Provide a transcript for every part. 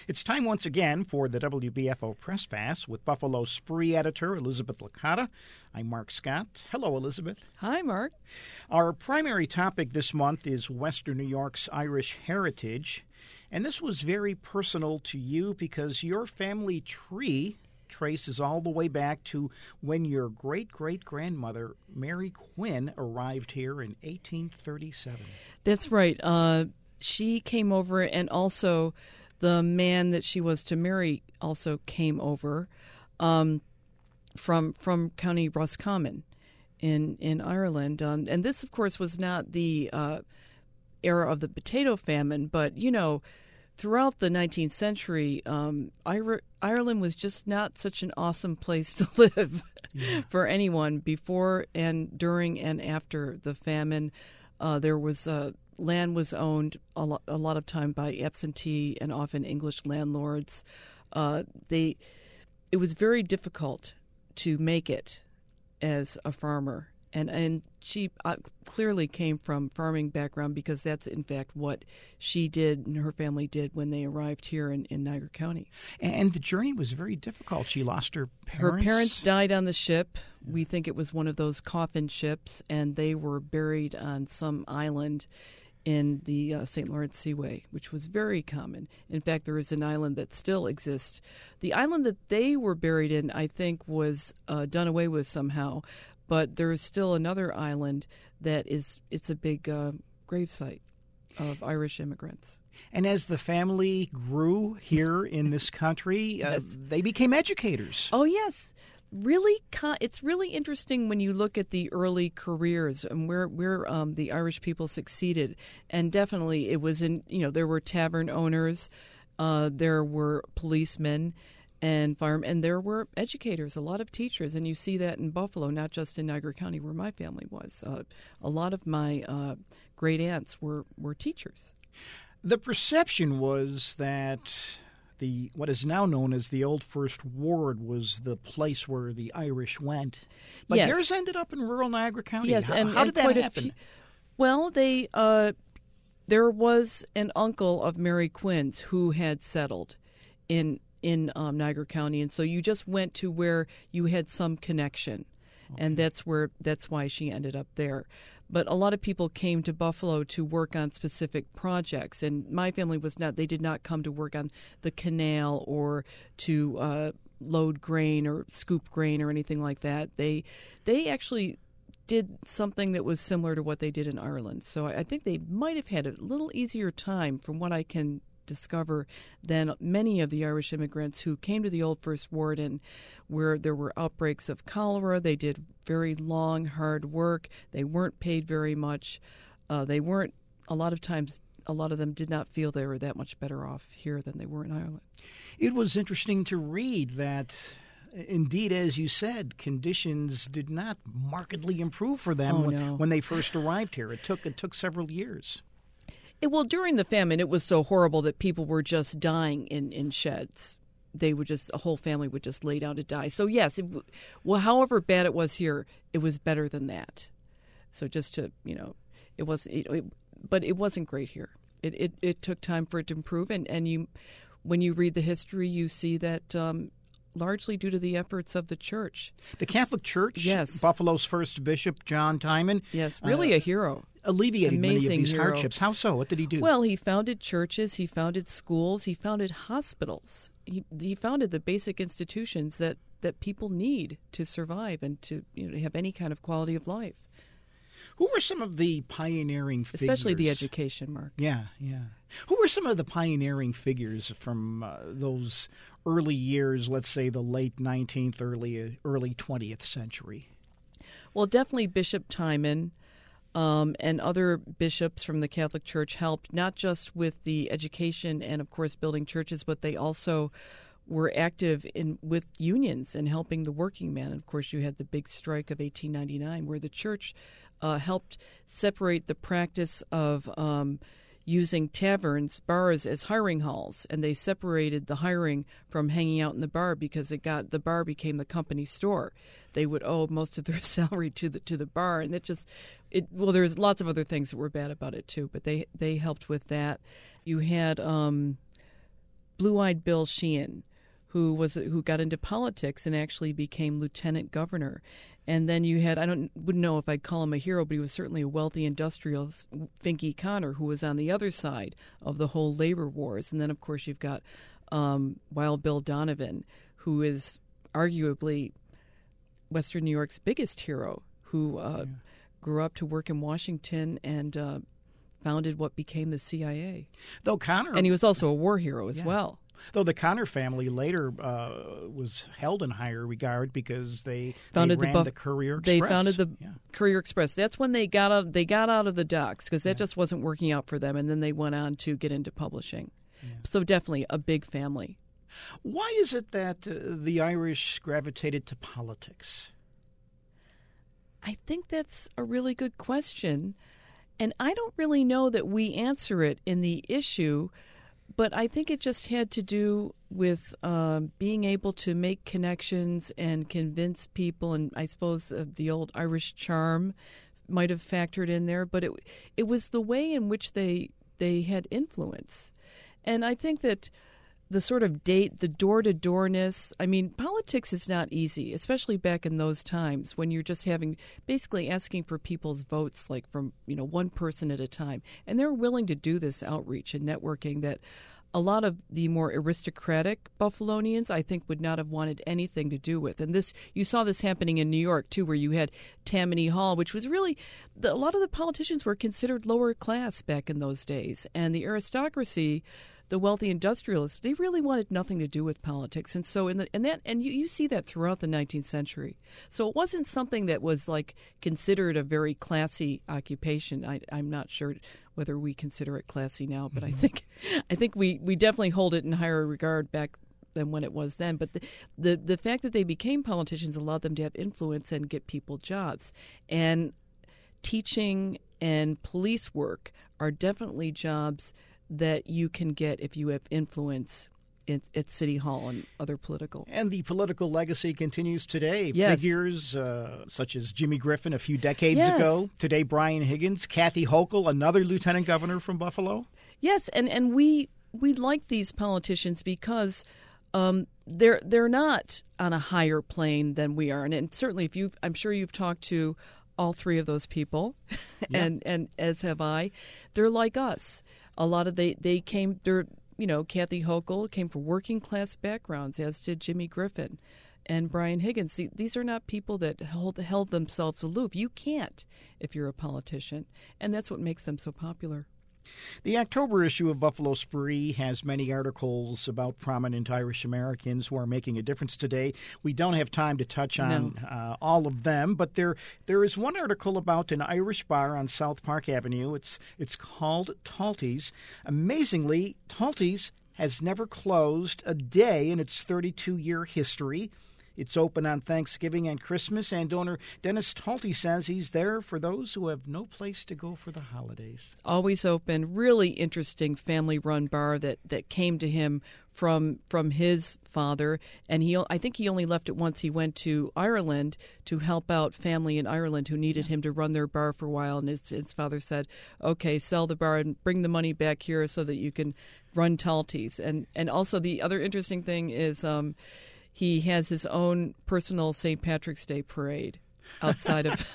It's time once again for the WBFO Press Pass with Buffalo Spree editor Elizabeth Licata. I'm Mark Scott. Hello, Elizabeth. Hi, Mark. Our primary topic this month is Western New York's Irish heritage. And this was very personal to you because your family tree traces all the way back to when your great-great-grandmother, Mary Quinn, arrived here in 1837. That's right. She came over, and also the man that she was to marry also came over from County Roscommon in Ireland. And this, of course, was not the era of the potato famine, but, you know, throughout the 19th century, Ireland was just not such an awesome place to live for anyone before and during and after the famine. There was land was owned a lot of time by absentee and often English landlords. It was very difficult to make it as a farmer. And she clearly came from farming background because that's, in fact, what she did and her family did when they arrived here in Niagara County. And the journey was very difficult. She lost her parents. Her parents died on the ship. We think it was one of those coffin ships, and they were buried on some island in the St. Lawrence Seaway, which was very common. In fact, there is an island that still exists. The island that they were buried in, I think, was done away with somehow. But there is still another island that it's a big gravesite of Irish immigrants. And as the family grew here in this country, they became educators. Oh, yes. Really, it's really interesting when you look at the early careers and where the Irish people succeeded. And definitely it was there were tavern owners, there were policemen, and there were educators, a lot of teachers, and you see that in Buffalo, not just in Niagara County where my family was. A lot of my great aunts were teachers. The perception was that what is now known as the Old First Ward was the place where the Irish went, but yes. yours ended up in rural Niagara County. Yes, how did that happen? Well, there was an uncle of Mary Quinn's who had settled in Niagara County, and so you just went to where you had some connection, and that's why she ended up there. But a lot of people came to Buffalo to work on specific projects, and my family they did not come to work on the canal or to load grain or scoop grain or anything like that. They actually did something that was similar to what they did in Ireland. So I think they might have had a little easier time, from what I can discover, than many of the Irish immigrants who came to the Old First Ward, and where there were outbreaks of cholera. They did very long, hard work. They weren't paid very much. A lot of them did not feel they were that much better off here than they were in Ireland. It was interesting to read that, indeed, as you said, conditions did not markedly improve for them when they first arrived here. It took several years. Well, during the famine, it was so horrible that people were just dying in sheds. A whole family would just lay down to die. So yes, however bad it was here, it was better than that. So just to, it wasn't, but it wasn't great here. It took time for it to improve, and when you read the history, you see that largely due to the efforts of the church. The Catholic Church, yes. Buffalo's first bishop, John Timon. Yes, really a hero. Alleviated many of these hero. hardships. How so? What did he do? Well, he founded churches, he founded schools, he founded hospitals. He founded the basic institutions that people need to survive and to have any kind of quality of life. Who were some of the pioneering figures? Especially the education, Mark. Yeah. Who were some of the pioneering figures from those early years, let's say the late 19th, early 20th century? Well, definitely Bishop Timon and other bishops from the Catholic Church helped not just with the education and, of course, building churches, but they also were active with unions and helping the working man. And, of course, you had the big strike of 1899 where the church helped separate the practice of using bars as hiring halls, and they separated the hiring from hanging out in the bar because the bar became the company store. They would owe most of their salary to the bar, and there's lots of other things that were bad about it too, but they helped with that. You had Blue-Eyed Bill Sheehan, who got into politics and actually became lieutenant governor. And then you had, wouldn't know if I'd call him a hero, but he was certainly a wealthy industrialist, Finke Connor, who was on the other side of the whole labor wars. And then, of course, you've got Wild Bill Donovan, who is arguably Western New York's biggest hero, who grew up to work in Washington and founded what became the CIA. Though Connor, and he was also a war hero as well. Though the Connor family later was held in higher regard because they ran the Courier Express. They founded the Courier Express. That's when they got out of the docks because that just wasn't working out for them, and then they went on to get into publishing. Yeah. So definitely a big family. Why is it that the Irish gravitated to politics? I think that's a really good question, and I don't really know that we answer it in the issue. But I think it just had to do with being able to make connections and convince people, and I suppose the old Irish charm might have factored in there. But it was the way in which they had influence, and I think that the sort of the door-to-doorness. I mean, politics is not easy, especially back in those times when you're just basically asking for people's votes, like from one person at a time, and they're willing to do this outreach and networking that a lot of the more aristocratic Buffalonians, I think, would not have wanted anything to do with. And you saw this happening in New York too, where you had Tammany Hall, which was really a lot of the politicians were considered lower class back in those days, and the aristocracy, the wealthy industrialists, they really wanted nothing to do with politics. And so you see that throughout the 19th century. So it wasn't something that was like considered a very classy occupation. I'm not sure whether we consider it classy now, but I think we definitely hold it in higher regard back than when it was then. But the fact that they became politicians allowed them to have influence and get people jobs. And teaching and police work are definitely jobs that you can get if you have influence at City Hall and other political. And the political legacy continues today. Yes. Figures such as Jimmy Griffin a few decades ago. Today, Brian Higgins, Kathy Hochul, another lieutenant governor from Buffalo. Yes, and we like these politicians because they're not on a higher plane than we are. And certainly, I'm sure you've talked to all three of those people, and as have I. They're like us. A lot of they came. Kathy Hochul came from working class backgrounds, as did Jimmy Griffin, and Brian Higgins. These are not people that held themselves aloof. You can't if you're a politician, and that's what makes them so popular. The October issue of Buffalo Spree has many articles about prominent Irish Americans who are making a difference today. We don't have time to touch on all of them, but there is one article about an Irish bar on South Park Avenue. It's called Talties. Amazingly, Talties has never closed a day in its 32-year history. It's open on Thanksgiving and Christmas, and owner Dennis Talty says he's there for those who have no place to go for the holidays. Always open, really interesting family-run bar that came to him from his father, and I think he only left it once. He went to Ireland to help out family in Ireland who needed him to run their bar for a while, and his father said, "Okay, sell the bar and bring the money back here so that you can run Talties." And also the other interesting thing is he has his own personal St. Patrick's Day parade outside of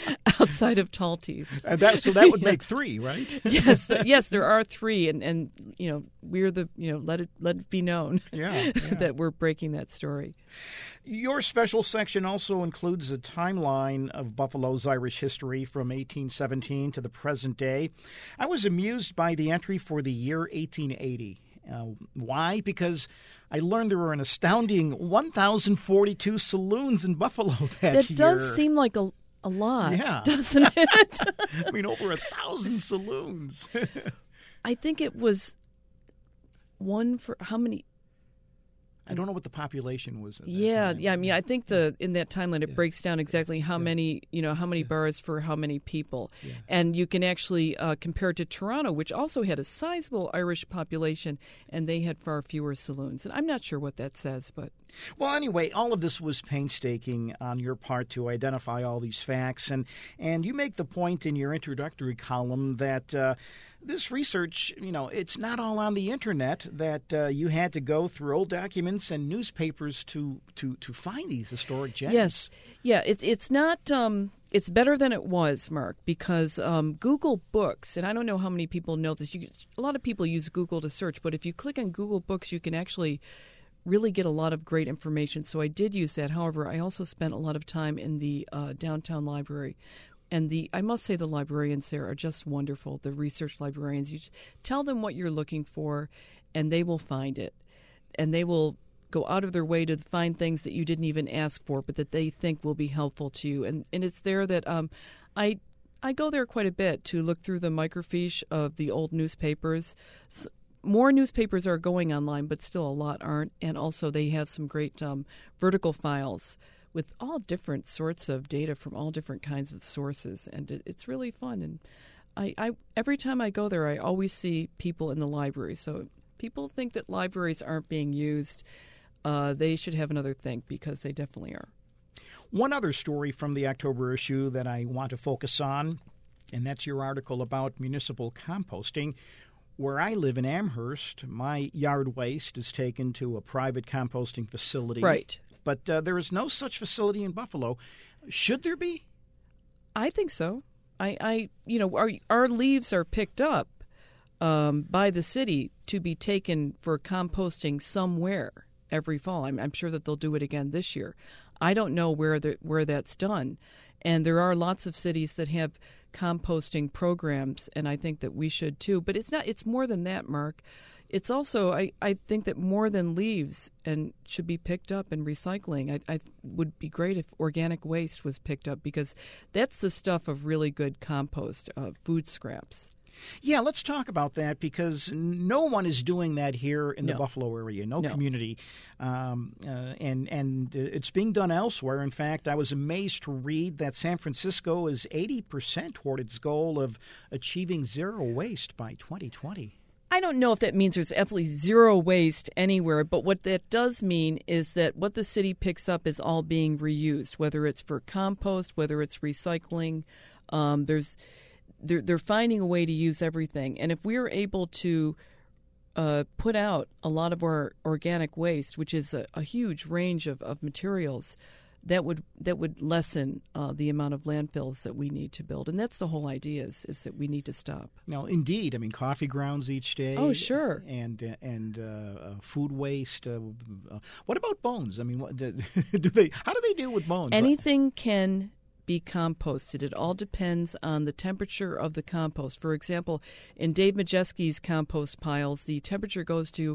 Talties. And that would make three, right? Yes, there are three, and we're let it be known that we're breaking that story. Your special section also includes a timeline of Buffalo's Irish history from 1817 to the present day. I was amused by the entry for the year 1880. Why? Because I learned there were an astounding 1,042 saloons in Buffalo that year. That does seem like a lot, doesn't it? I mean, over 1,000 saloons. I think it was one for how many? I don't know what the population was. At that time. I mean, I think in that timeline it breaks down exactly how many bars for how many people, and you can actually compare it to Toronto, which also had a sizable Irish population, and they had far fewer saloons. And I'm not sure what that says, but well, anyway, all of this was painstaking on your part to identify all these facts, and you make the point in your introductory column that This research, it's not all on the internet. That you had to go through old documents and newspapers to find these historic gems. Yes, yeah, it's not. It's better than it was, Mark, because Google Books, and I don't know how many people know this. A lot of people use Google to search, but if you click on Google Books, you can actually really get a lot of great information. So I did use that. However, I also spent a lot of time in the downtown library. And I must say the librarians there are just wonderful, the research librarians. You tell them what you're looking for, and they will find it. And they will go out of their way to find things that you didn't even ask for, but that they think will be helpful to you. And it's there that I go there quite a bit to look through the microfiche of the old newspapers. More newspapers are going online, but still a lot aren't. And also they have some great vertical files with all different sorts of data from all different kinds of sources. And it's really fun. And I every time I go there, I always see people in the library. So people think that libraries aren't being used. They should have another think, because they definitely are. One other story from the October issue that I want to focus on, and that's your article about municipal composting. Where I live in Amherst, my yard waste is taken to a private composting facility. Right. But there is no such facility in Buffalo. Should there be? I think so. Our leaves are picked up by the city to be taken for composting somewhere every fall. I'm sure that they'll do it again this year. I don't know where that's done. And there are lots of cities that have composting programs, and I think that we should too. But it's more than that, Mark. It's also, I think that more than leaves and should be picked up and recycling. I would be great if organic waste was picked up, because that's the stuff of really good compost, food scraps. Yeah, let's talk about that, because no one is doing that here in the No. Buffalo area, no No. community. And it's being done elsewhere. In fact, I was amazed to read that San Francisco is 80% toward its goal of achieving zero waste by 2020. I don't know if that means there's absolutely zero waste anywhere, but what that does mean is that what the city picks up is all being reused, whether it's for compost, whether it's recycling. They're finding a way to use everything. And if we're able to put out a lot of our organic waste, which is a huge range of materials, that would lessen the amount of landfills that we need to build. And that's the whole idea, is that we need to stop. No, indeed. I mean, coffee grounds each day. Oh, sure. And food waste. What about bones? I mean, how do they deal with bones? Anything can be composted. It all depends on the temperature of the compost. For example, in Dave Majeski's compost piles, the temperature goes to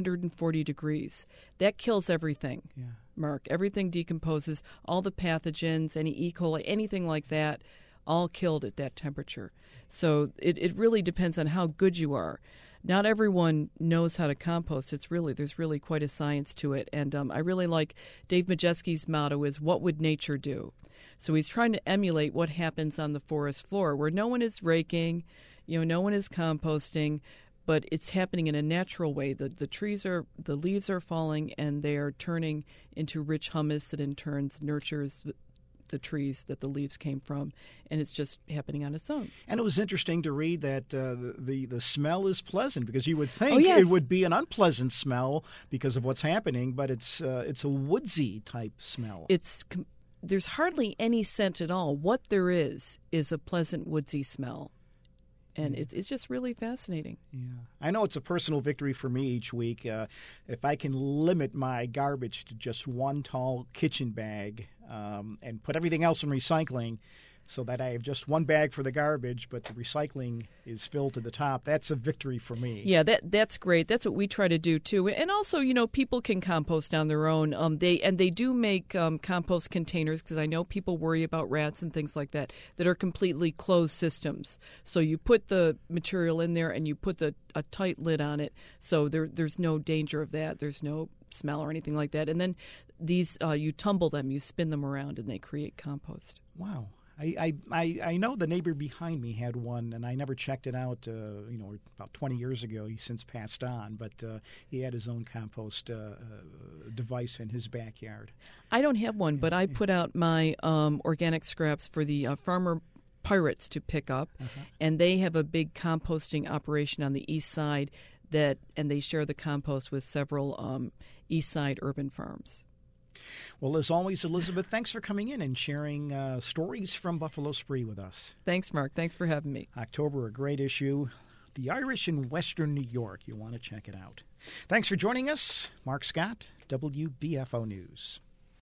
140 degrees. That kills everything, Yeah. Mark. Everything decomposes. All the pathogens, any E. coli, anything like that, all killed at that temperature. So it really depends on how good you are. Not everyone knows how to compost. There's really quite a science to it. And I really like Dave Majeski's motto is, what would nature do? So he's trying to emulate what happens on the forest floor, where no one is raking, no one is composting, but it's happening in a natural way. The leaves are falling, and they are turning into rich humus that in turn nurtures the trees that the leaves came from, and it's just happening on its own. And it was interesting to read that the smell is pleasant, because you would think yes. it would be an unpleasant smell because of what's happening, but it's a woodsy type smell. There's hardly any scent at all. What there is a pleasant woodsy smell. And it's just really fascinating. Yeah, I know it's a personal victory for me each week. If I can limit my garbage to just one tall kitchen bag and put everything else in recycling, so that I have just one bag for the garbage, but the recycling is filled to the top, that's a victory for me. Yeah, that's great. That's what we try to do too. And also, people can compost on their own. They do make compost containers, because I know people worry about rats and things like that are completely closed systems. So you put the material in there and you put a tight lid on it, so there's no danger of that. There's no smell or anything like that. And then these you tumble them, you spin them around, and they create compost. Wow. I know the neighbor behind me had one, and I never checked it out. About 20 years ago, he's since passed on, but he had his own compost device in his backyard. I don't have one, but I put out my organic scraps for the farmer pirates to pick up, and they have a big composting operation on the east side and they share the compost with several east side urban farms. Well, as always, Elizabeth, thanks for coming in and sharing stories from Buffalo Spree with us. Thanks, Mark. Thanks for having me. October, a great issue. The Irish in Western New York. You'll want to check it out. Thanks for joining us. Mark Scott, WBFO News.